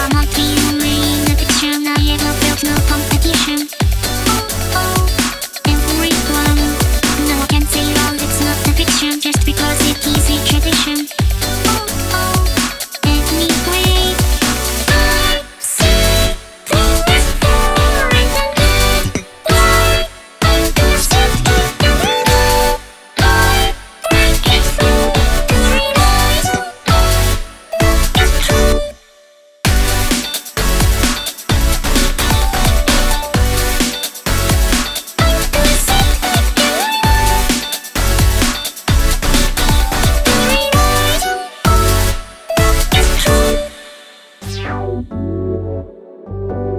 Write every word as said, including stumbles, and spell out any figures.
are not the only in the fiction. I ever felt no competition. Oh, oh, everyone. No one can say all it's not a fiction just because it is a tradition. Oh, oh, anyway, I see things boring and good. Why understand it the way I break it through to realize all is true. It's true.